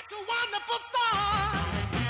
such a wonderful star.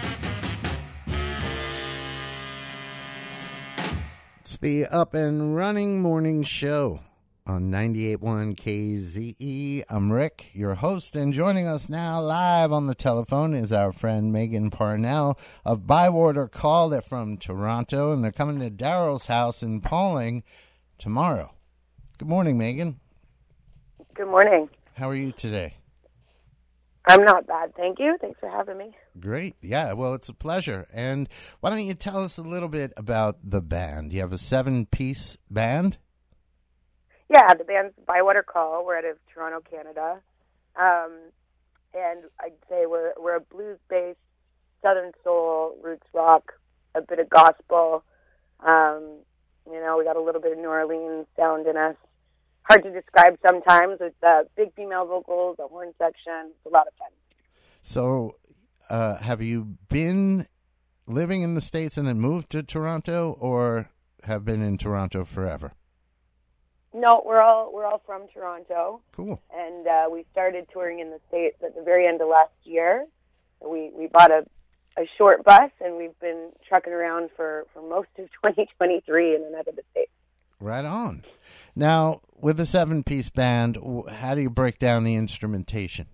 It's the Up and Running Morning Show on 98.1 KZE. I'm Rick, your host, and joining us now live on the telephone is our friend Megan Parnell of Bywater Call. They're from Toronto, and they're coming to Daryl's house in Pawling tomorrow. Good morning, Megan. Good morning. How are you today? I'm not bad, thank you. Thanks for having me. Great. Yeah, well, it's a pleasure. And why don't you tell us a little bit about the band? You have a 7-piece band? Yeah, the band's Bywater Call. We're out of Toronto, Canada. And I'd say we're a blues-based, Southern soul, roots rock, a bit of gospel. We got a little bit of New Orleans sound in us. Hard to describe sometimes. It's big female vocals, a horn section. It's a lot of fun. So, have you been living in the States and then moved to Toronto, or have been in Toronto forever? No, we're all from Toronto. Cool. And we started touring in the States at the very end of last year. We bought a short bus, and we've been trucking around for most of 2023 in and out of the States. Right on. Now, with a 7-piece band, how do you break down the instrumentation?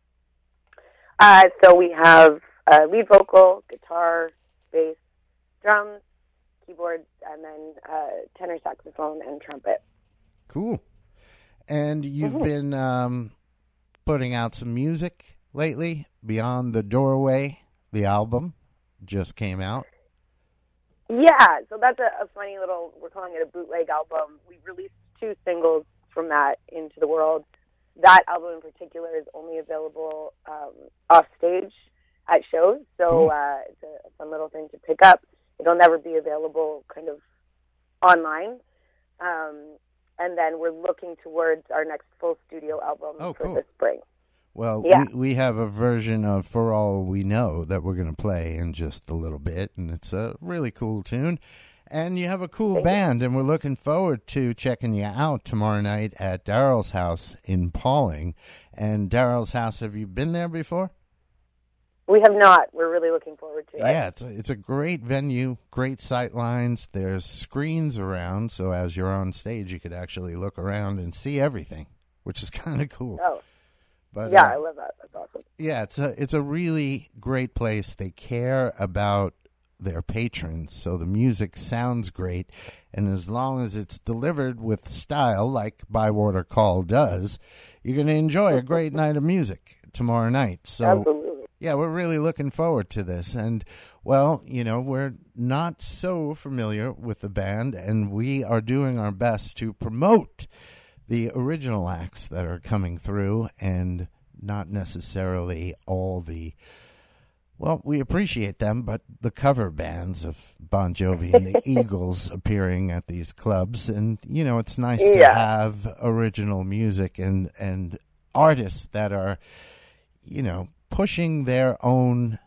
So we have lead vocal, guitar, bass, drums, keyboards, and then tenor saxophone and trumpet. Cool. And you've been putting out some music lately. Beyond the Doorway, the album, just came out. Yeah, so that's a funny little, we're calling it a bootleg album. We released 2 singles from that into the world. That album in particular is only available off stage at shows, so cool. It's a fun little thing to pick up. It'll never be available kind of online. And then we're looking towards our next full studio album for the spring. Well, yeah. we have a version of For All We Know that we're going to play in just a little bit, and it's a really cool tune. And you have a cool band, and we're looking forward to checking you out tomorrow night at Daryl's house in Pawling. And Daryl's house, have you been there before? We have not. We're really looking forward to it. Yeah, it's a great venue, great sight lines. There's screens around, so as you're on stage, you could actually look around and see everything, which is kind of cool. Oh. But, yeah, I love that. That's awesome. Yeah, it's a really great place. They care about their patrons, so the music sounds great. And as long as it's delivered with style, like Bywater Call does, you're going to enjoy a great night of music tomorrow night. So, absolutely. Yeah, we're really looking forward to this. And, well, we're not so familiar with the band, and we are doing our best to promote the original acts that are coming through, and not necessarily all the, well, we appreciate them, but the cover bands of Bon Jovi and the Eagles appearing at these clubs. And, it's nice to have original music and artists that are, pushing their own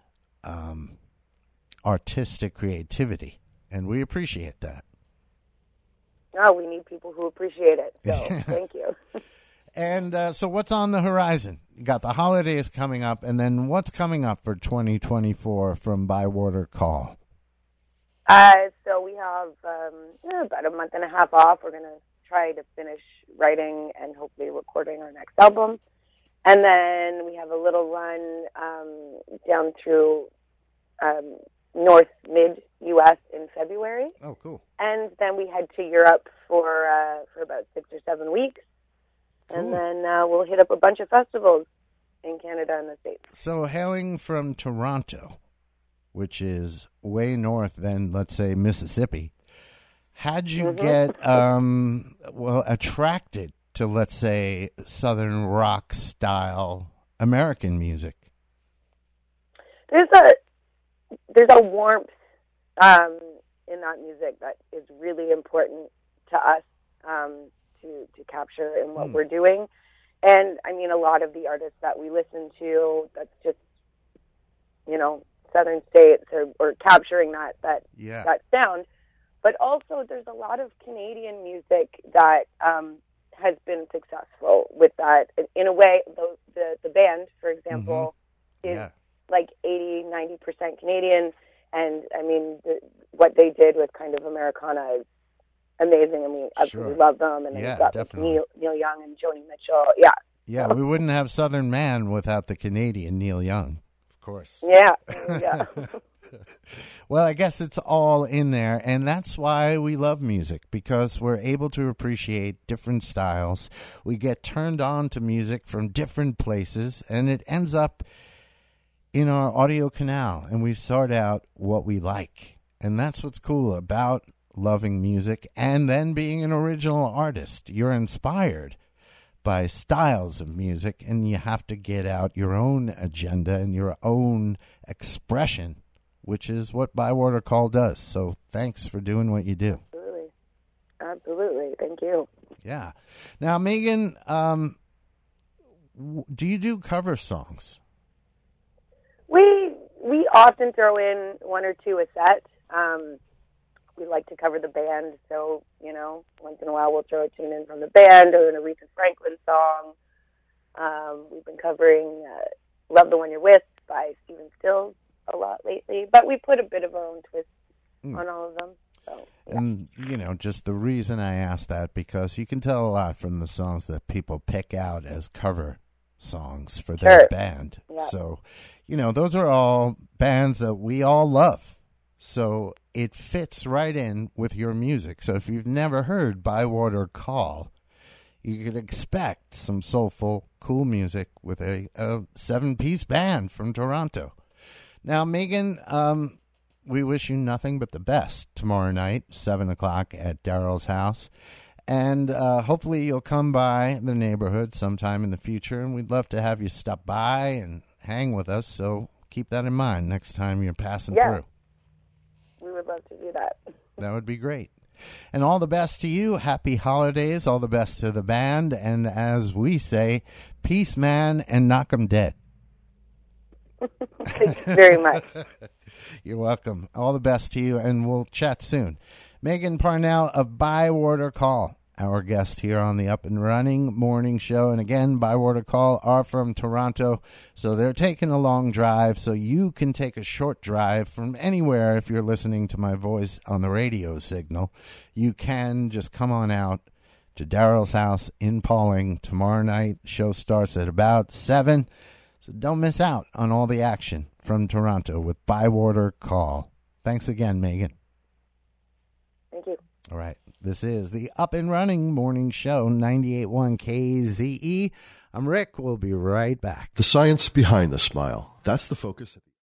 artistic creativity. And we appreciate that. Oh, we need people who appreciate it. So thank you. And so what's on the horizon? You got the holidays coming up, and then what's coming up for 2024 from Bywater Call? So we have about a month and a half off. We're going to try to finish writing and hopefully recording our next album. And then we have a little run down through North Mid-U.S. in February. Oh, cool. And then we head to Europe for about 6 or 7 weeks. Cool. And then we'll hit up a bunch of festivals in Canada and the States. So hailing from Toronto, which is way north than, let's say, Mississippi, how'd you get, attracted to, let's say, Southern rock style American music? There's a warmth in that music that is really important to us to capture in what we're doing. And I mean, a lot of the artists that we listen to, that's just, Southern states or capturing that sound. But also there's a lot of Canadian music that has been successful with that. In a way, the band, for example, is Yeah. like 80-90% Canadian, and I mean what they did with kind of Americana is amazing. I mean, I absolutely love them, and then Yeah, you've got like, definitely. Neil Young and Joni Mitchell. Yeah, Yeah, we wouldn't have Southern Man without the Canadian Neil Young, of course. yeah. Well, I guess it's all in there, and that's why we love music, because we're able to appreciate different styles. We get turned on to music from different places, and it ends up in our audio canal, and we sort out what we like. And that's what's cool about loving music and then being an original artist. You're inspired by styles of music, and you have to get out your own agenda and your own expression, which is what Bywater Call does. So thanks for doing what you do. Absolutely. Thank you. Yeah. Now, Megan, do you do cover songs? We often throw in one or two a set. We like to cover the band, so, once in a while we'll throw a tune in from the band or an Aretha Franklin song. We've been covering Love the One You're With by Stephen Stills a lot lately, but we put a bit of our own twist on all of them. So, yeah. And, just the reason I asked that, because you can tell a lot from the songs that people pick out as cover songs for their band. Yeah. So, those are all bands that we all love. So it fits right in with your music. So if you've never heard Bywater Call, you could expect some soulful, cool music with a 7-piece band from Toronto. Now, Megan, we wish you nothing but the best tomorrow night, 7 o'clock at Daryl's house. And hopefully you'll come by the neighborhood sometime in the future, and we'd love to have you stop by and hang with us. So keep that in mind next time you're passing through. We would love to do that. That would be great. And all the best to you. Happy holidays. All the best to the band. And as we say, peace, man, and knock 'em dead. Thanks very much. You're welcome. All the best to you, and we'll chat soon. Megan Parnell of Bywater Call, our guest here on the Up and Running Morning Show. And again, Bywater Call are from Toronto, so they're taking a long drive, so you can take a short drive from anywhere. If you're listening to my voice on the radio signal, you can just come on out to Daryl's house in Pauling tomorrow night. Show starts at about 7, so don't miss out on all the action from Toronto with Bywater Call. Thanks again, Megan. Thank you. All right. This is the Up and Running Morning Show, 98.1 KZE. I'm Rick. We'll be right back. The science behind the smile. That's the focus.